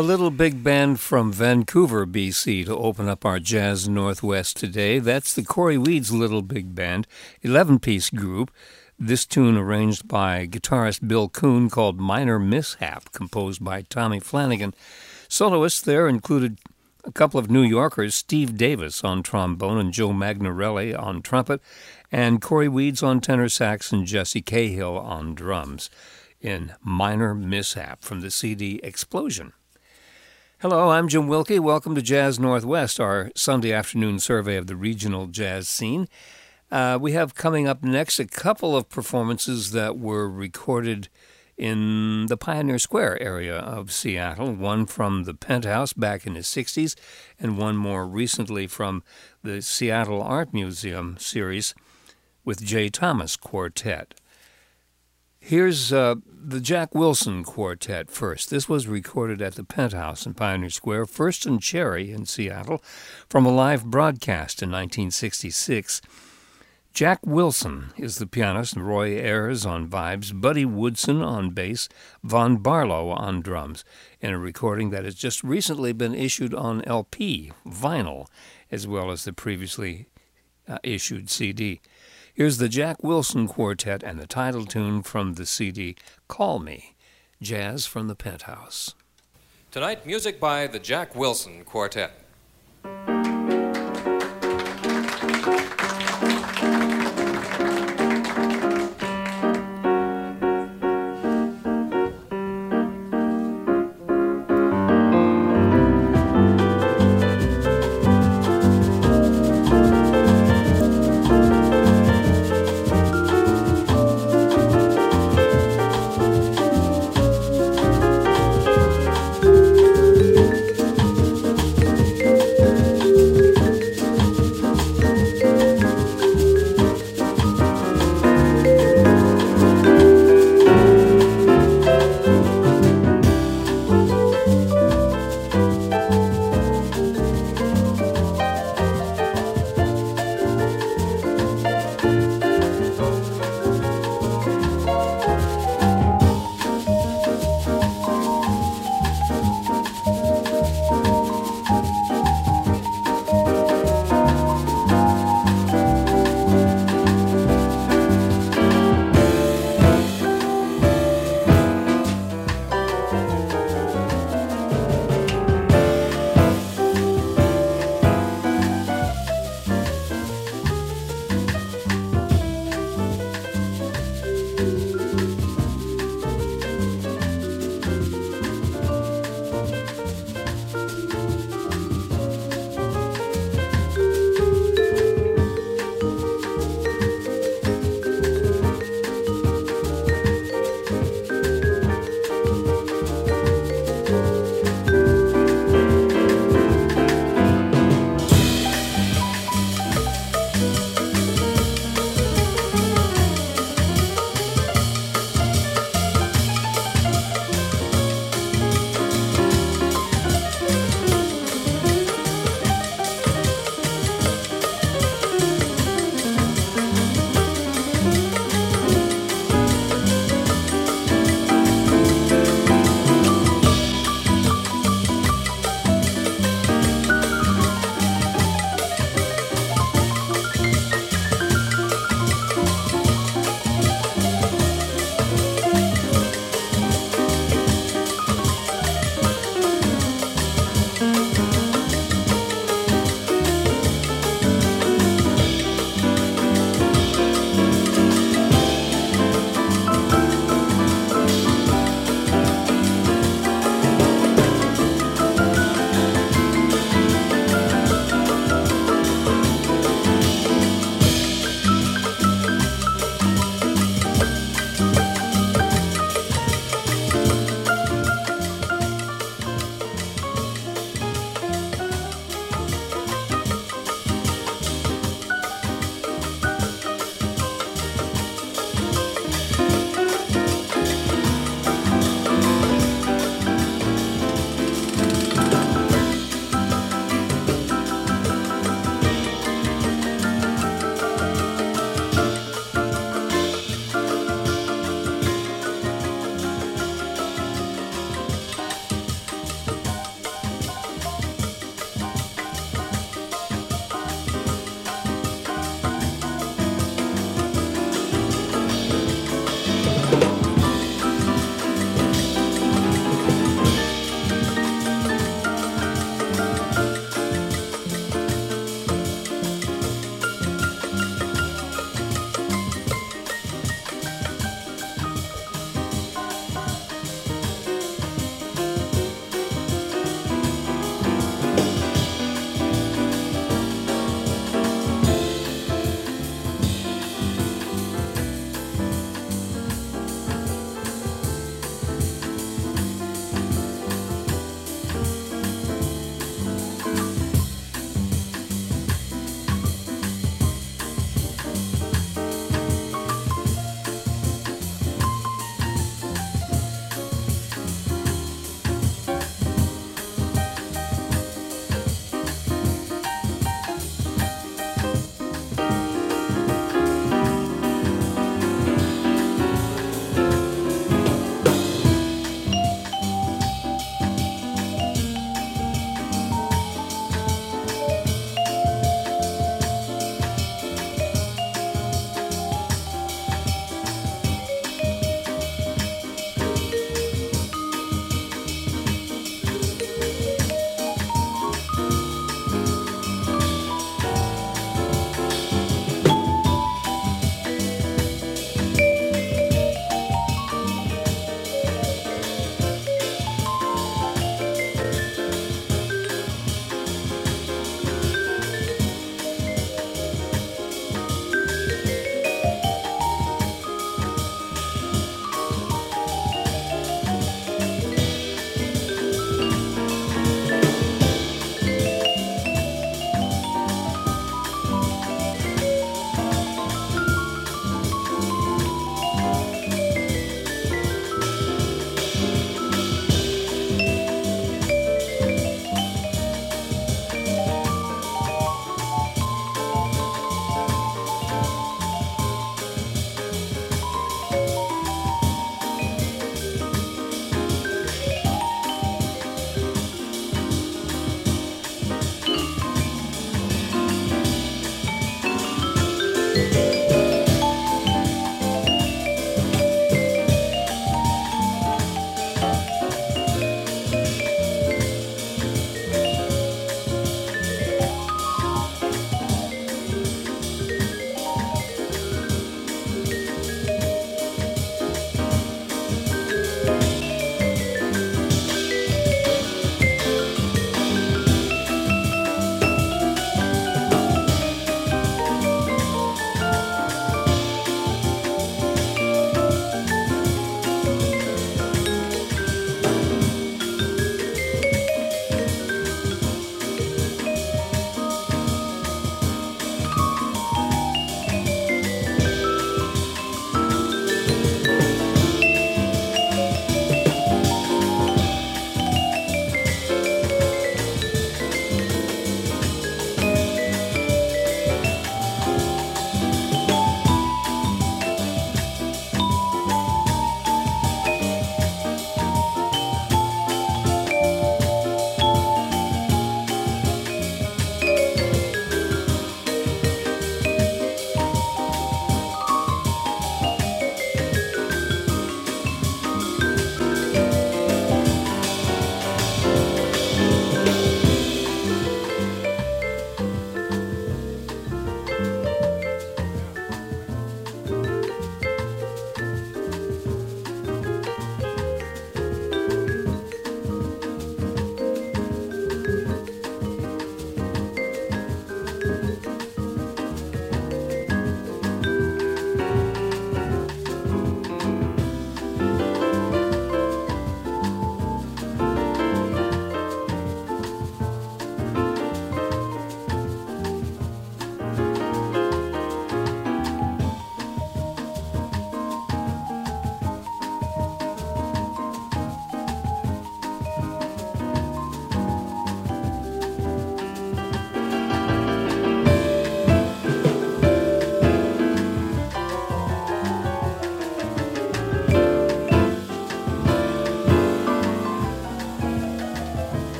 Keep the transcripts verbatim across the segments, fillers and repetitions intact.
A little big band from Vancouver, B C, to open up our Jazz Northwest today. That's the Corey Weeds Little Big Band, eleven-piece group. This tune arranged by guitarist Bill Kuhn called Minor Mishap, composed by Tommy Flanagan. Soloists there included a couple of New Yorkers, Steve Davis on trombone and Joe Magnarelli on trumpet, and Corey Weeds on tenor sax and Jesse Cahill on drums in Minor Mishap from the C D Explosion. Hello, I'm Jim Wilkie. Welcome to Jazz Northwest, our Sunday afternoon survey of the regional jazz scene. Uh, we have coming up next a couple of performances that were recorded in the Pioneer Square area of Seattle, one from the Penthouse back in the sixties, and one more recently from the Seattle Art Museum series with Jay Thomas Quartet. Here's uh, the Jack Wilson Quartet first. This was recorded at the Penthouse in Pioneer Square, First and Cherry in Seattle, from a live broadcast in nineteen sixty-six. Jack Wilson is the pianist, Roy Ayers on vibes, Buddy Woodson on bass, Von Barlow on drums, in a recording that has just recently been issued on L P, vinyl, as well as the previously uh, issued C D. Here's the Jack Wilson Quartet and the title tune from the C D, Call Me, Jazz from the Penthouse. Tonight, music by the Jack Wilson Quartet.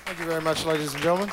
Thank you very much, ladies and gentlemen.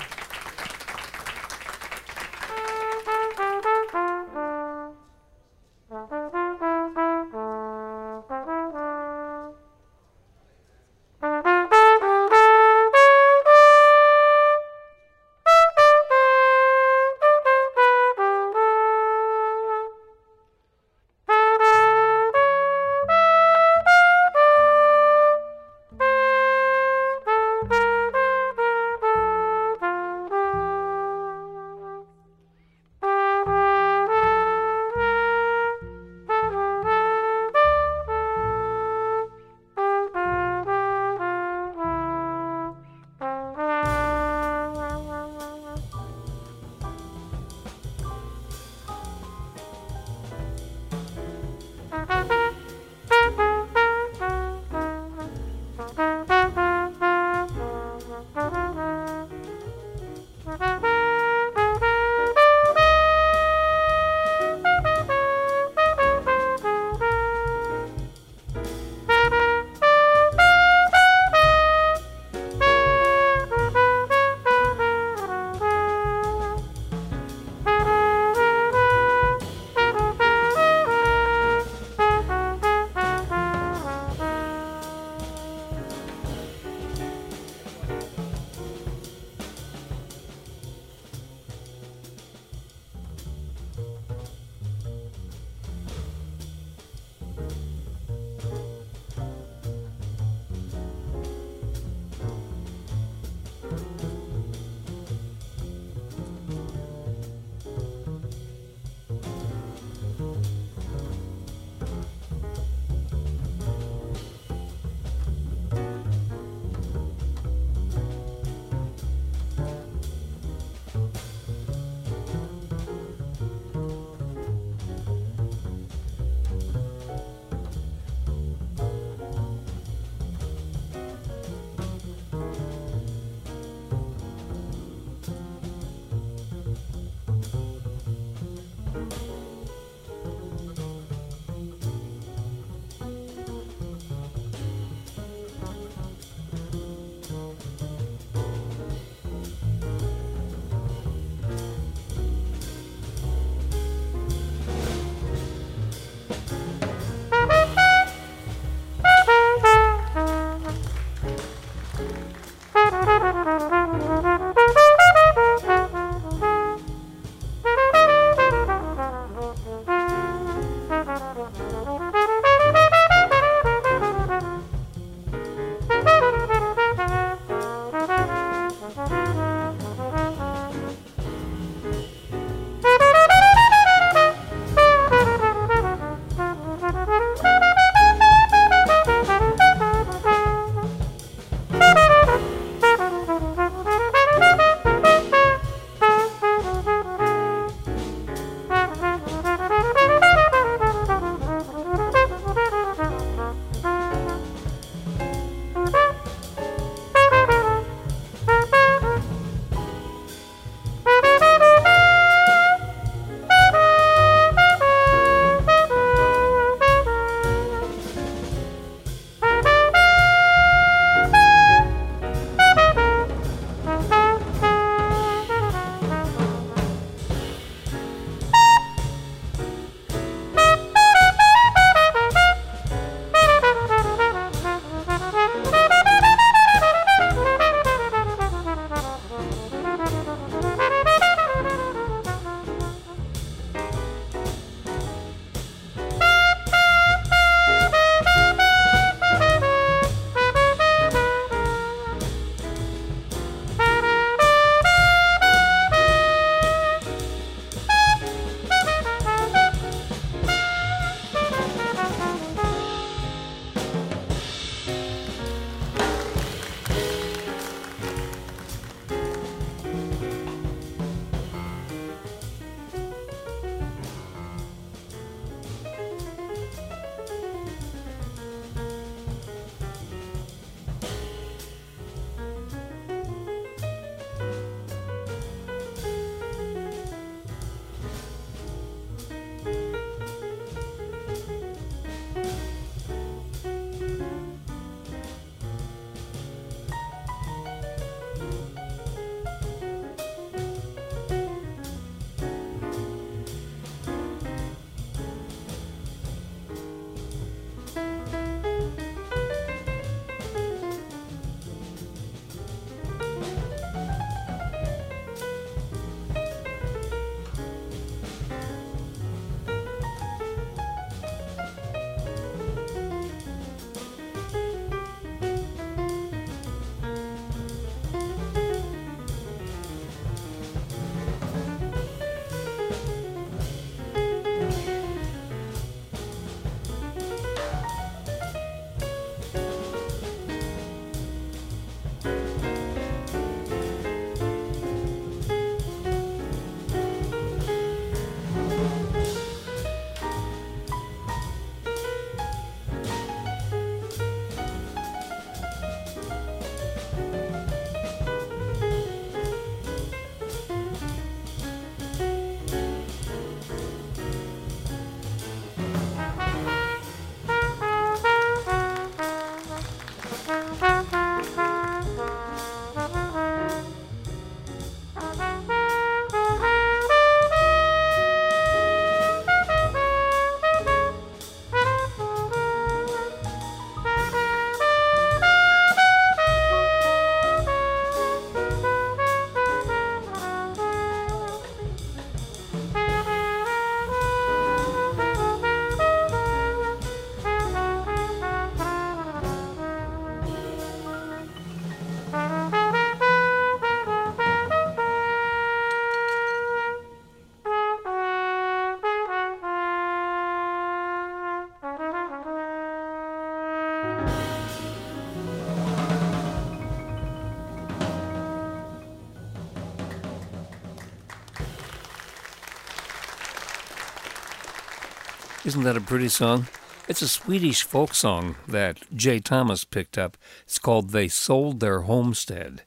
Isn't that a pretty song? It's a Swedish folk song that Jay Thomas picked up. It's called They Sold Their Homestead.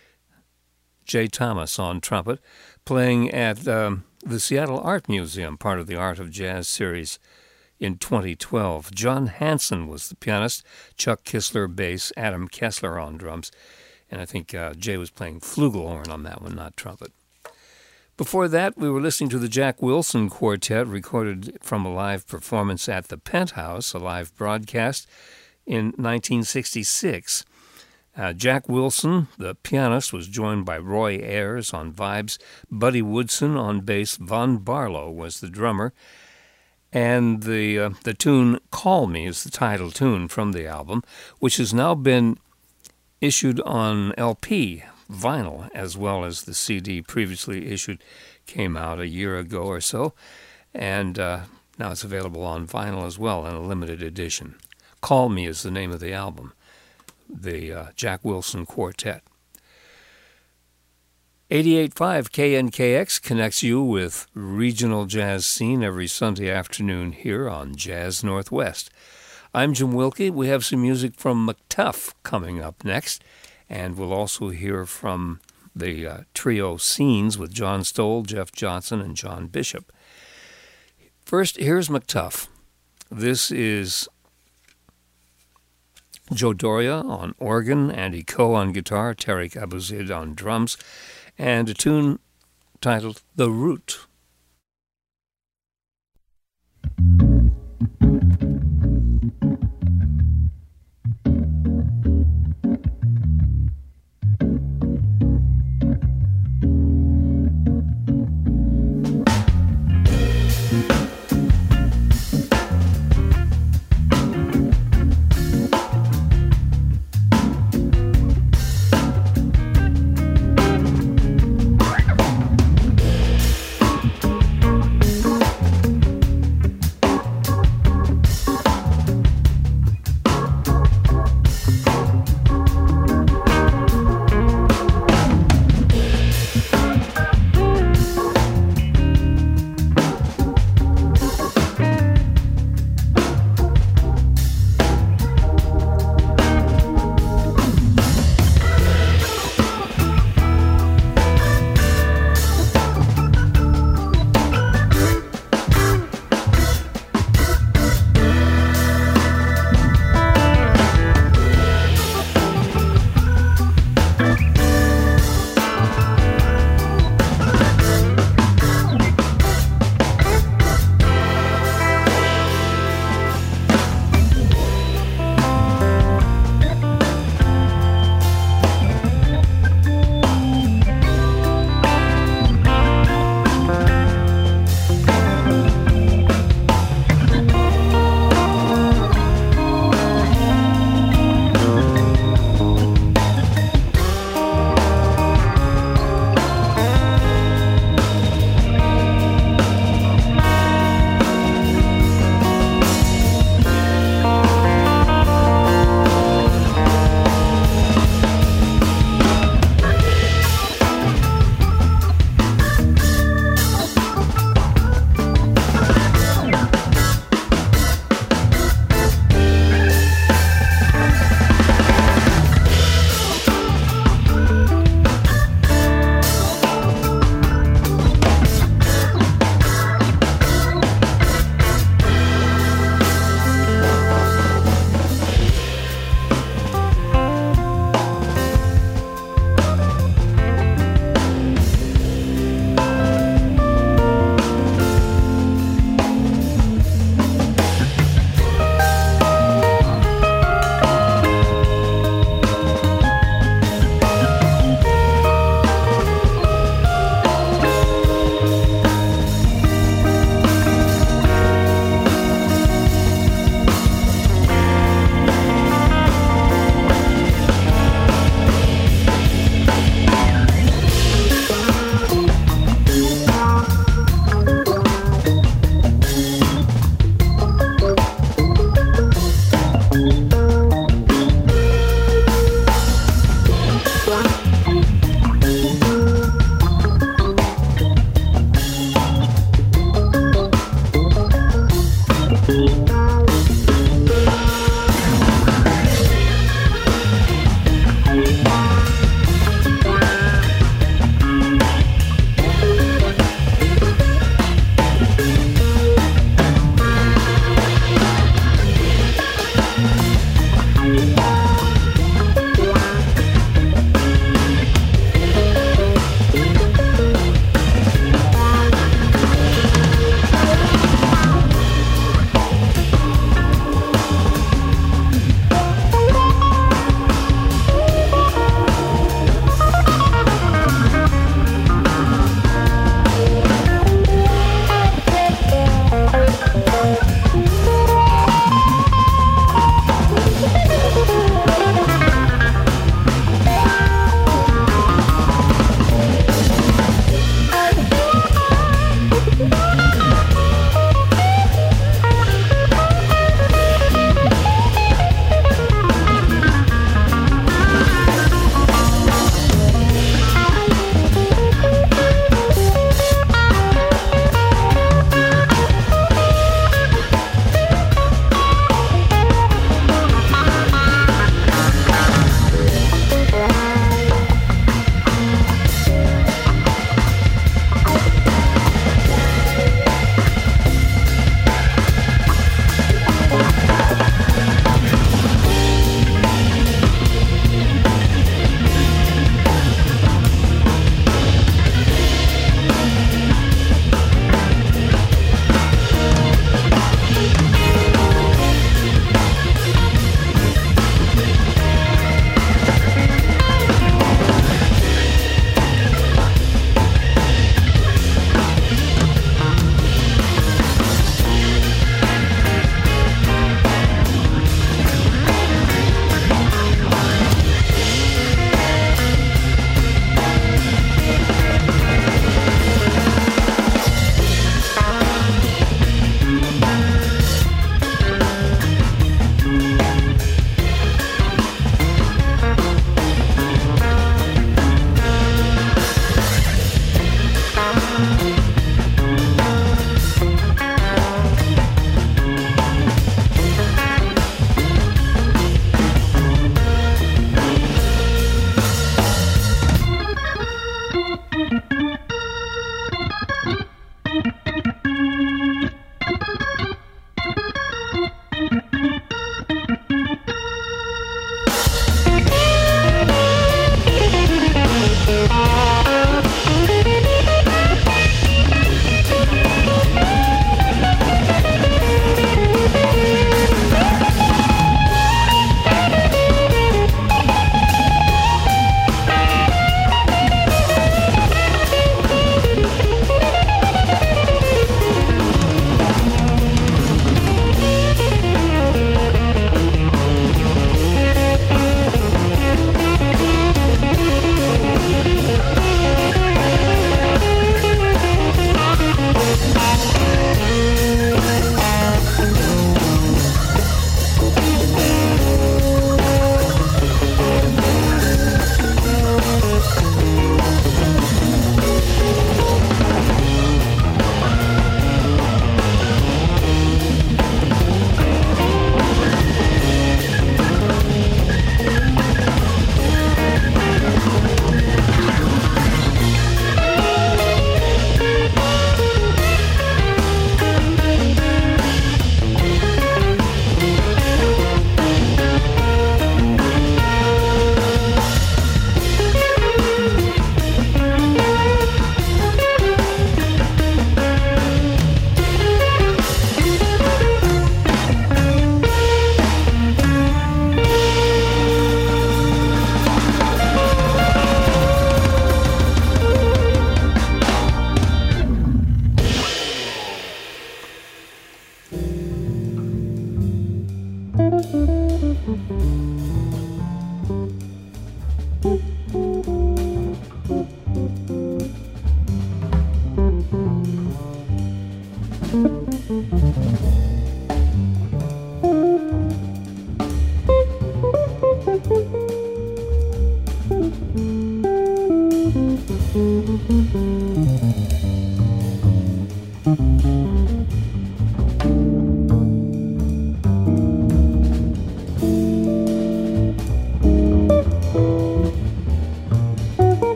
Jay Thomas on trumpet, playing at um, the Seattle Art Museum, part of the Art of Jazz series in twenty twelve. John Hansen was the pianist, Chuck Kissler bass, Adam Kessler on drums, and I think uh, Jay was playing flugelhorn on that one, not trumpet. Before that, we were listening to the Jack Wilson Quartet, recorded from a live performance at the Penthouse, a live broadcast in nineteen sixty-six. Uh, Jack Wilson, the pianist, was joined by Roy Ayers on vibes, Buddy Woodson on bass, Von Barlow was the drummer, and the uh, the tune Call Me is the title tune from the album, which has now been issued on L P, vinyl, as well as the C D previously issued, came out a year ago or so, and uh, now it's available on vinyl as well in a limited edition. Call Me is the name of the album, the uh, Jack Wilson Quartet. eighty-eight point five K N K X connects you with regional jazz scene every Sunday afternoon here on Jazz Northwest. I'm Jim Wilkie. We have some music from McTuff coming up next, and we'll also hear from the uh, trio Scenes with John Stoll, Jeff Johnson, and John Bishop. First, here's McTuff. This is Joe Doria on organ, Andy Coe on guitar, Tariq Abuzid on drums, and a tune titled The Root.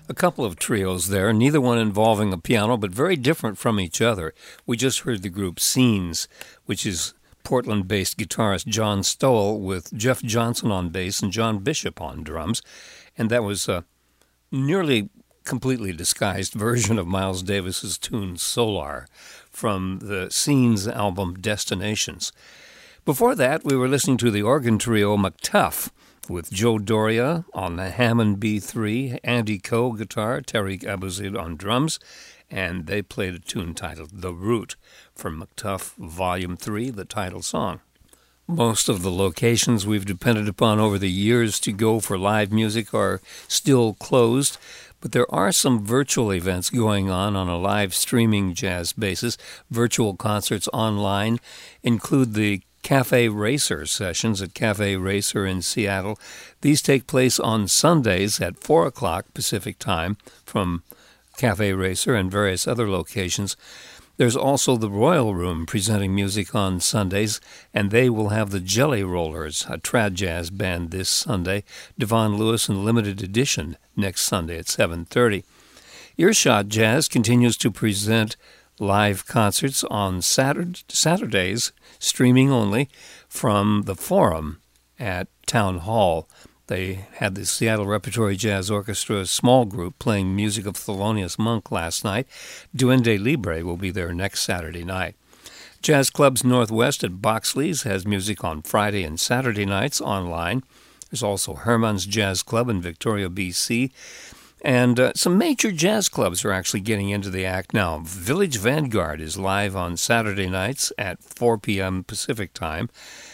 A couple of trios there, neither one involving a piano, but very different from each other. We just heard the group Scenes, which is Portland-based guitarist John Stowell with Jeff Johnson on bass and John Bishop on drums. And that was a nearly completely disguised version of Miles Davis's tune Solar from the Scenes album Destinations. Before that, we were listening to the organ trio McTuff with Joe Doria on the Hammond B three, Andy Coe guitar, Tariq Abuzid on drums, and they played a tune titled The Root from McTuff Volume three, the title song. Most of the locations we've depended upon over the years to go for live music are still closed, but there are some virtual events going on on a live streaming jazz basis. Virtual concerts online include the Cafe Racer sessions at Cafe Racer in Seattle. These take place on Sundays at four o'clock Pacific Time from Cafe Racer and various other locations. There's also the Royal Room presenting music on Sundays, and they will have the Jelly Rollers, a trad jazz band, this Sunday, Devon Lewis and Limited Edition next Sunday at seven thirty. Earshot Jazz continues to present live concerts on Saturday, Saturdays, streaming only, from the Forum at Town Hall. They had the Seattle Repertory Jazz Orchestra small group playing music of Thelonious Monk last night. Duende Libre will be there next Saturday night. Jazz Clubs Northwest at Boxley's has music on Friday and Saturday nights online. There's also Herman's Jazz Club in Victoria, B C, and uh, some major jazz clubs are actually getting into the act now. Village Vanguard is live on Saturday nights at four p.m. Pacific Time,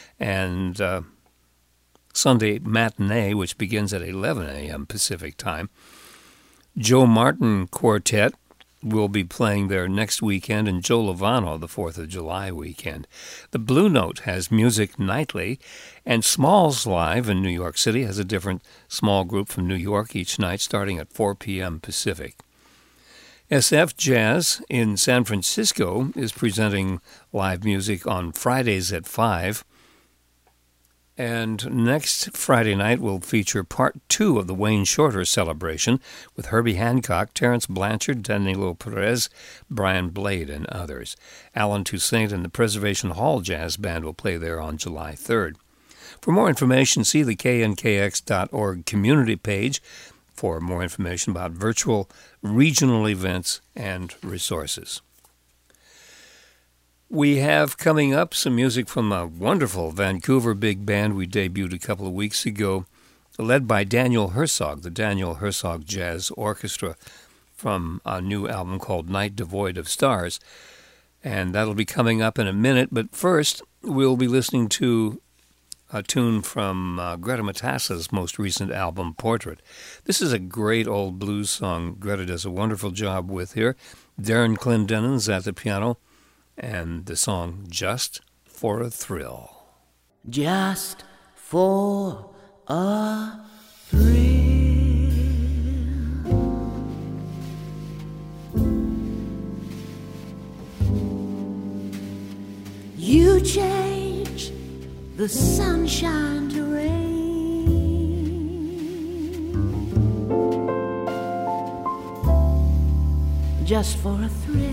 and uh, Sunday Matinee, which begins at eleven a.m. Pacific Time. Joe Martin Quartet will be playing there next weekend, and Joe Lovano the fourth of July weekend. The Blue Note has music nightly, and Smalls Live in New York City has a different small group from New York each night starting at four p.m. Pacific. S F Jazz in San Francisco is presenting live music on Fridays at five. And next Friday night will feature part two of the Wayne Shorter celebration with Herbie Hancock, Terrence Blanchard, Danilo Perez, Brian Blade, and others. Alan Toussaint and the Preservation Hall Jazz Band will play there on July third. For more information, see the K N K X dot org community page for more information about virtual regional events and resources. We have coming up some music from a wonderful Vancouver big band we debuted a couple of weeks ago, led by Daniel Herzog, the Daniel Herzog Jazz Orchestra, from a new album called Night Devoid of Stars. And that'll be coming up in a minute, but first we'll be listening to a tune from uh, Greta Matassa's most recent album, Portrait. This is a great old blues song Greta does a wonderful job with here. Darren Clendenin's at the piano, and the song Just for a Thrill. Just for a thrill, you change the sunshine to rain, just for a thrill.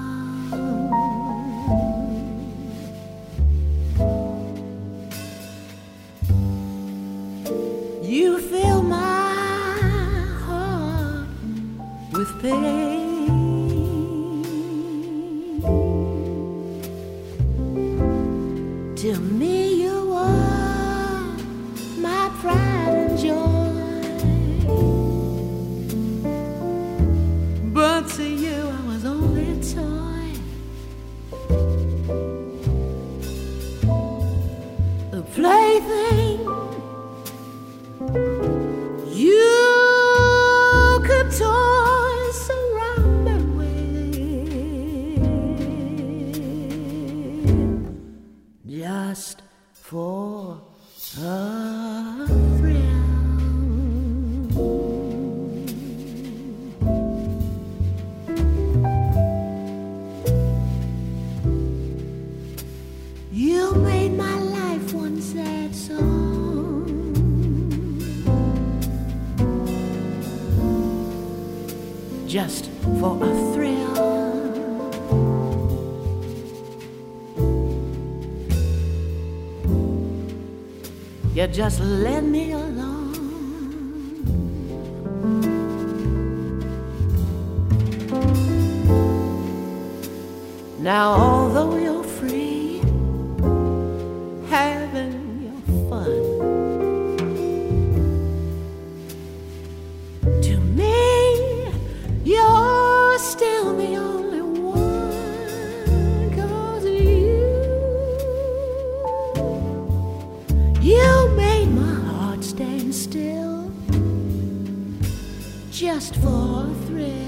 You fill my heart with pain. To me you are my pride and joy, but to you I was only a toy, a plaything you could toss around. just for a thrill. You just let me alone. Now although you're free, having your fun, to me you're still the only one. 'Cause you, you made my heart stand still just for a thrill.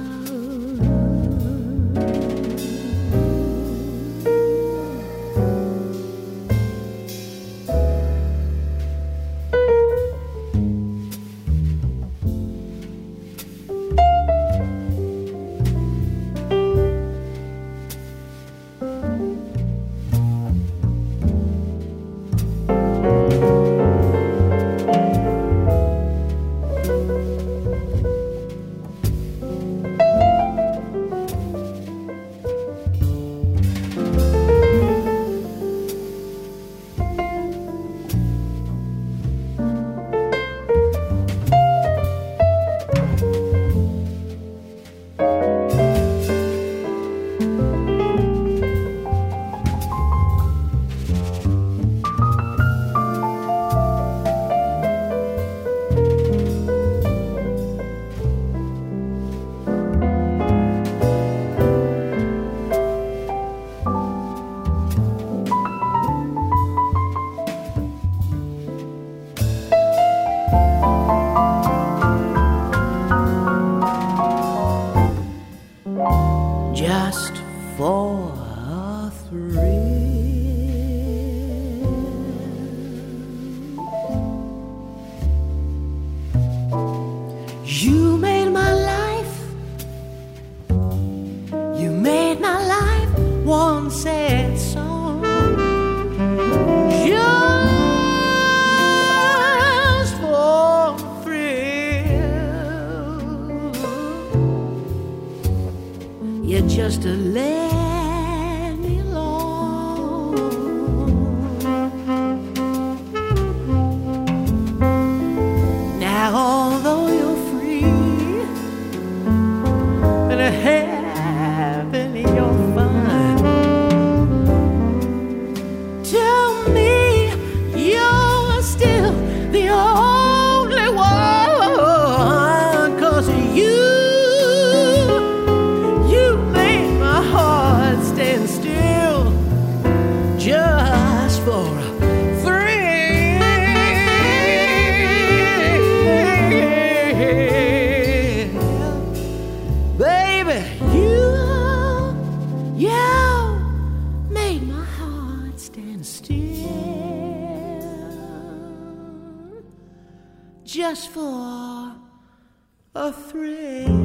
Just for a thrill. You made my life, you made my life one sad song. Just for a thrill. You just to let me alone. Now although you're free and having your fun, to me you're still the only one. 'Cause you, just for a thrill. Baby, you, you made my heart stand still just for a thrill.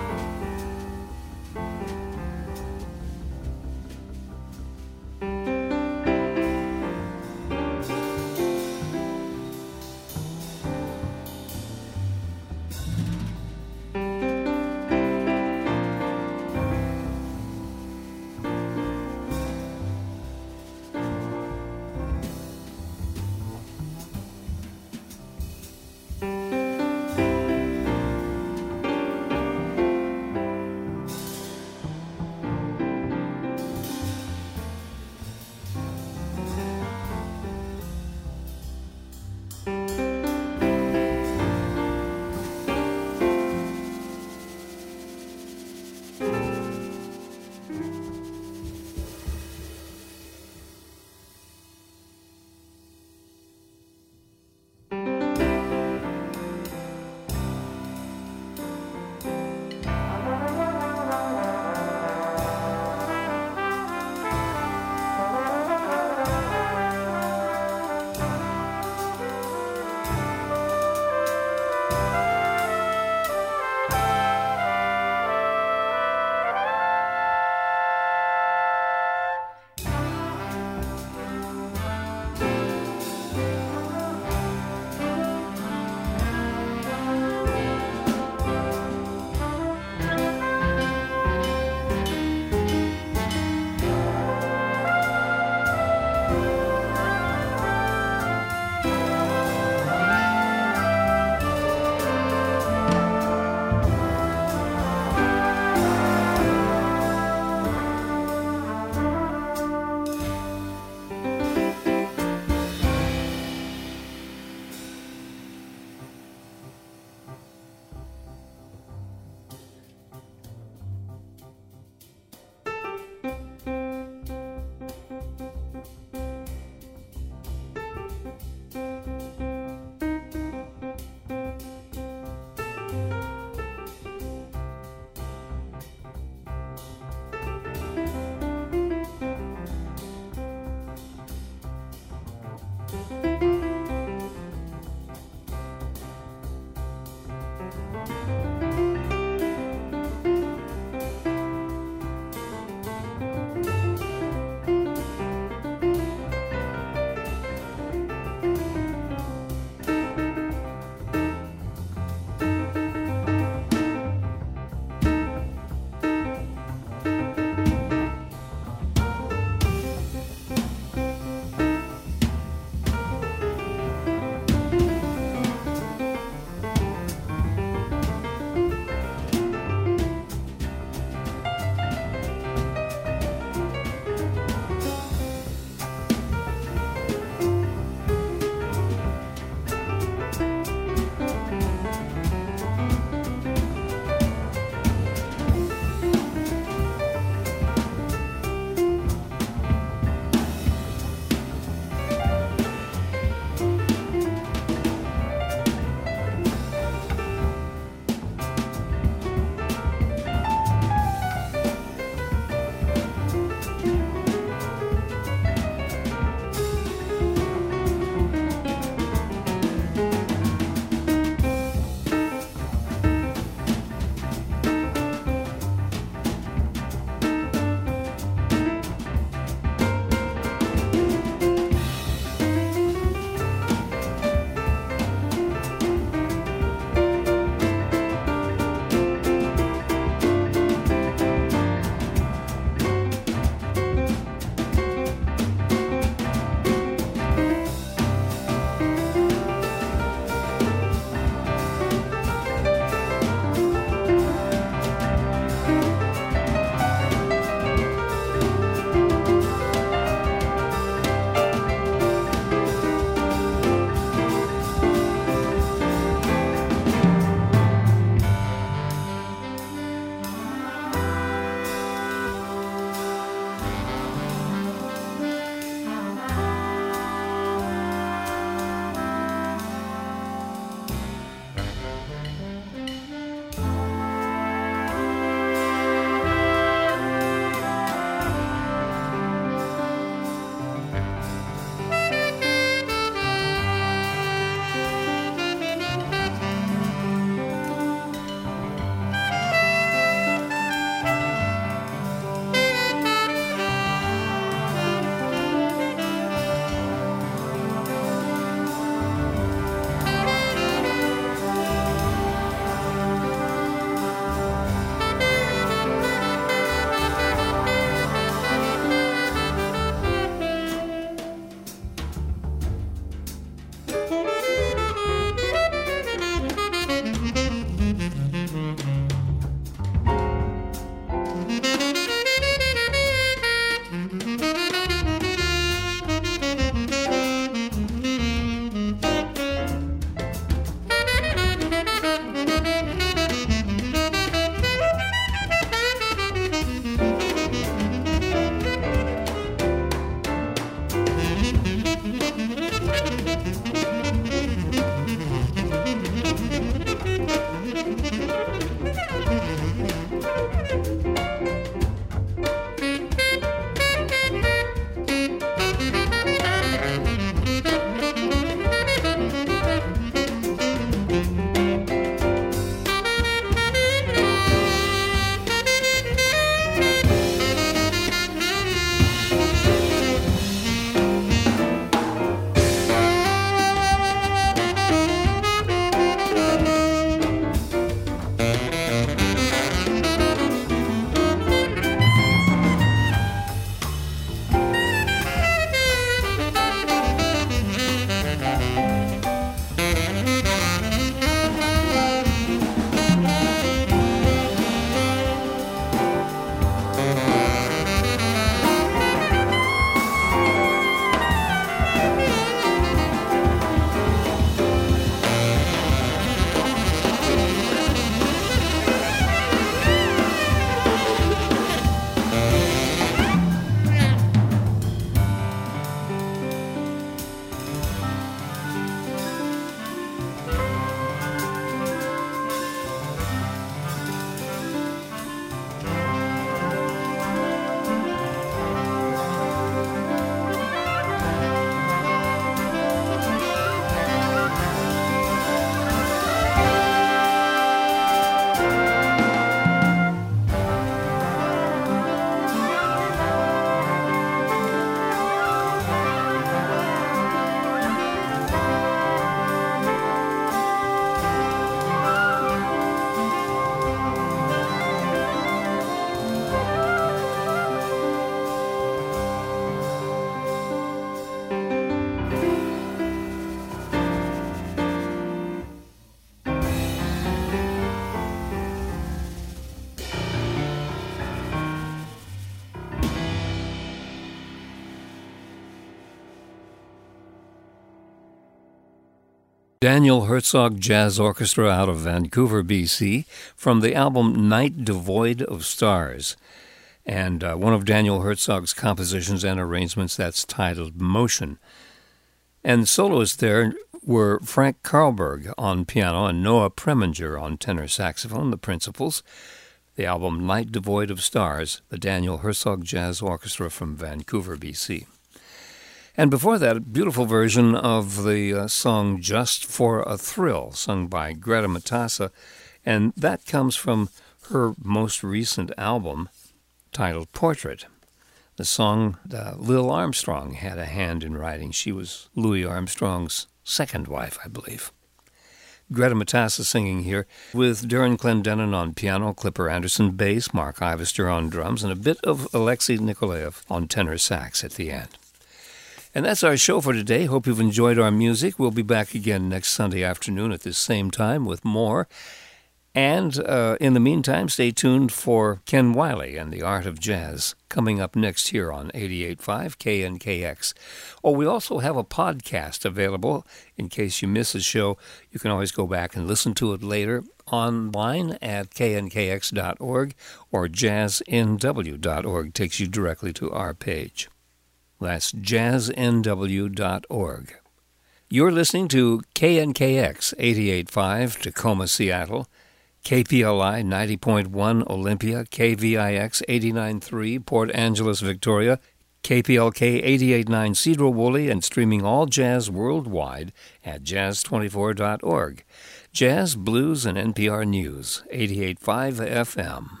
Daniel Herzog Jazz Orchestra out of Vancouver, B C, from the album Night Devoid of Stars. And uh, one of Daniel Herzog's compositions and arrangements that's titled Motion. And soloists there were Frank Karlberg on piano and Noah Preminger on tenor saxophone, the principals. The album Night Devoid of Stars, the Daniel Herzog Jazz Orchestra from Vancouver, B C. And before that, a beautiful version of the uh, song Just for a Thrill, sung by Greta Matassa, and that comes from her most recent album titled Portrait. The song uh, Lil Armstrong had a hand in writing. She was Louis Armstrong's second wife, I believe. Greta Matassa singing here with Darren Clendenin on piano, Clipper Anderson bass, Mark Ivester on drums, and a bit of Alexei Nikolaev on tenor sax at the end. And that's our show for today. Hope you've enjoyed our music. We'll be back again next Sunday afternoon at this same time with more. And uh, in the meantime, stay tuned for Ken Wiley and the Art of Jazz coming up next here on eighty-eight point five K N K X. Oh, we also have a podcast available. In case you miss a show, you can always go back and listen to it later online at K N K X dot org or jazz N W dot org. Takes you directly to our page. That's jazz N W dot org. You're listening to K N K X eighty-eight point five Tacoma, Seattle, K P L I ninety point one Olympia, K V I X eighty-nine point three Port Angeles, Victoria, K P L K eighty-eight point nine Cedro-Woolley, and streaming all jazz worldwide at jazz twenty-four dot org. Jazz, blues, and N P R News, eighty-eight point five F M.